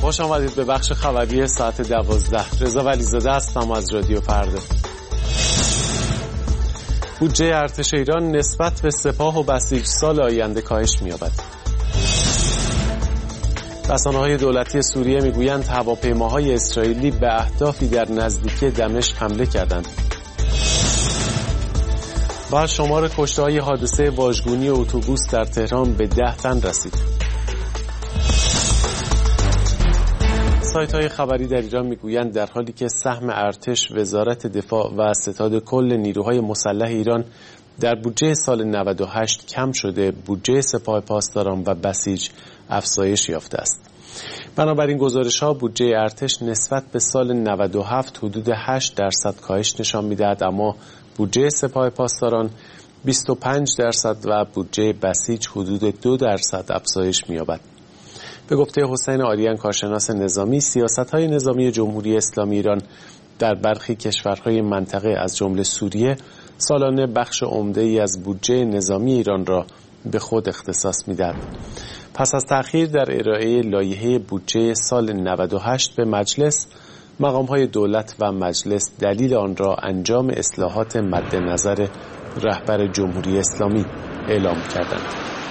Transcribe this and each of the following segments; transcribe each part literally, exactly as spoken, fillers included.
خوش آمدید به بخش خبری ساعت دوازده. رضا ولیزاده هستم از رادیو فردا. بودجه ارتش ایران نسبت به سپاه و بسیج سال آینده کاهش می‌یابد. رسانه‌های دولتی سوریه میگویند هواپیماهای اسرائیلی به اهدافی در نزدیکی دمشق حمله کردند. و شمار کشته‌های حادثه واژگونی اتوبوس در تهران به ده تن رسید. سایت‌های خبری در ایران میگویند در حالی که سهم ارتش، وزارت دفاع و ستاد کل نیروهای مسلح ایران در بودجه سال نود و هشت کم شده، بودجه سپاه پاسداران و بسیج افزایش یافته است. بنابراین گزارش‌ها بودجه ارتش نسبت به سال نود و هفت حدود هشت درصد کاهش نشان می‌دهد، اما بودجه سپاه پاسداران بیست و پنج درصد و بودجه بسیج حدود دو درصد افزایش می‌یابد. به گفته حسین آریان، کارشناس نظامی، سیاست‌های نظامی جمهوری اسلامی ایران در برخی کشورهای منطقه از جمله سوریه سالانه بخش عمده‌ای از بودجه نظامی ایران را به خود اختصاص می‌دهد. پس از تأخیر در ارائه لایحه بودجه سال نود و هشت به مجلس، مقام‌های دولت و مجلس دلیل آن را انجام اصلاحات مد نظر رهبر جمهوری اسلامی اعلام کردند.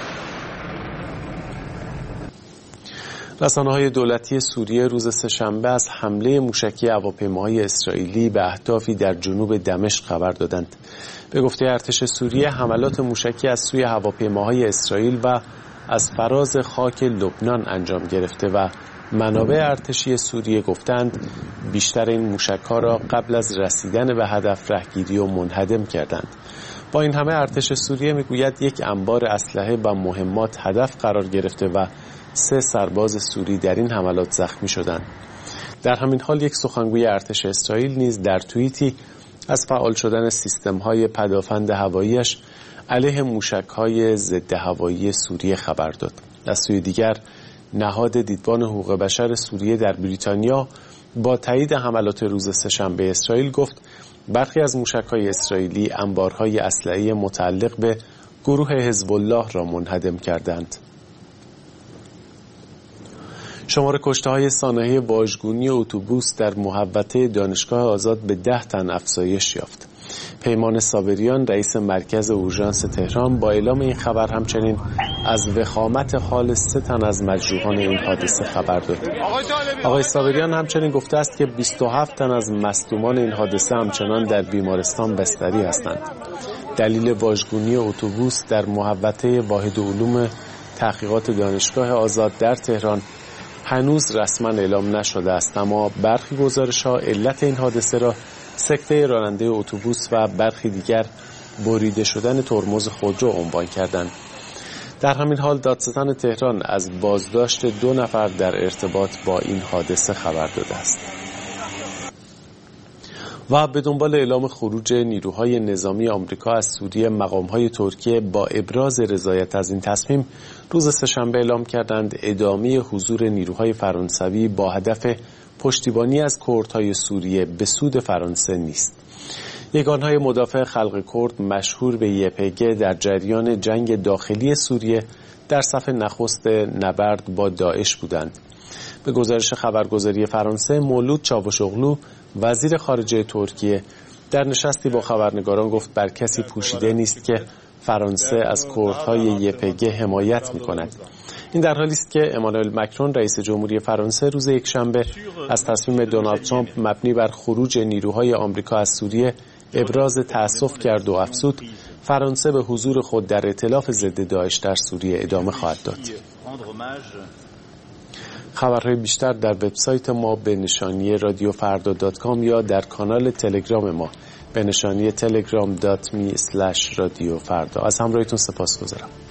رسانه‌های دولتی سوریه روز سه‌شنبه از حمله موشکی هواپیماهای اسرائیلی به اهدافی در جنوب دمشق خبر دادند. به گفته ارتش سوریه، حملات موشکی از سوی هواپیماهای اسرائیل و از فراز خاک لبنان انجام گرفته و منابع ارتشی سوریه گفتند بیشتر این موشک‌ها را قبل از رسیدن به هدف رهگیری و منهدم کردند. با این همه ارتش سوریه میگوید یک انبار اسلحه و مهمات هدف قرار گرفته و سه سرباز سوری در این حملات زخمی شدند. در همین حال یک سخنگوی ارتش اسرائیل نیز در توییتی از فعال شدن سیستم‌های پدافند هوایی‌اش علیه موشک‌های ضد هوایی سوریه خبر داد. از سوی دیگر، نهاد دیدبان حقوق بشر سوریه در بریتانیا با تایید حملات روز سه‌شنبه اسرائیل گفت برخی از موشک‌های اسرائیلی انبارهای اسلحه متعلق به گروه حزب الله را منهدم کردند. شمار کشته‌های سانحه واژگونی اتوبوس در محوطه دانشگاه آزاد به ده تن افزایش یافت. پیمان صابریان، رئیس مرکز اورژانس تهران، با اعلام این خبر همچنین از وخامت حال سه تن از مجروحان این حادثه خبر داد. آقای صابریان همچنین گفته است که بیست و هفت تن از مصدومان این حادثه همچنان در بیمارستان بستری هستند. دلیل واژگونی اتوبوس در محوطه واحد علوم تحقیقات دانشگاه آزاد در تهران هنوز رسما اعلام نشده است، اما برخی گزارش‌ها علت این حادثه را سکته راننده اتوبوس و برخی دیگر بریده شدن ترمز خودرو عنوان کردند. در همین حال دادستان تهران از بازداشت دو نفر در ارتباط با این حادثه خبر داده است. و به دنبال اعلام خروج نیروهای نظامی آمریکا از سوریه، مقام‌های ترکیه با ابراز رضایت از این تصمیم روز سه‌شنبه اعلام کردند ادامه حضور نیروهای فرانسوی با هدف پشتیبانی از کردهای سوریه به سود فرانسه نیست. یگانهای مدافع خلق کرد مشهور به یه پی جی در جریان جنگ داخلی سوریه در صف نخست نبرد با داعش بودند. به گزارش خبرگزاری فرانسه، مولود چاوشوغلو، وزیر خارجه ترکیه، در نشستی با خبرنگاران گفت بر کسی پوشیده نیست که فرانسه از کردهای یه پی جی حمایت می‌کند. این در حالی است که امانوئل مکرون، رئیس جمهوری فرانسه، روز یکشنبه از تصمیم دونالد ترامپ مبنی بر خروج نیروهای آمریکا از سوریه ابراز تأسف کرد و افزود فرانسه به حضور خود در ائتلاف ضد داعش در سوریه ادامه خواهد داد. خبرهای بیشتر در وبسایت ما به نشانی رادیو فردا دات کام یا در کانال تلگرام ما به نشانی تلگرام دات می اسلش رادیو فردا. از همراهیتون سپاسگزارم.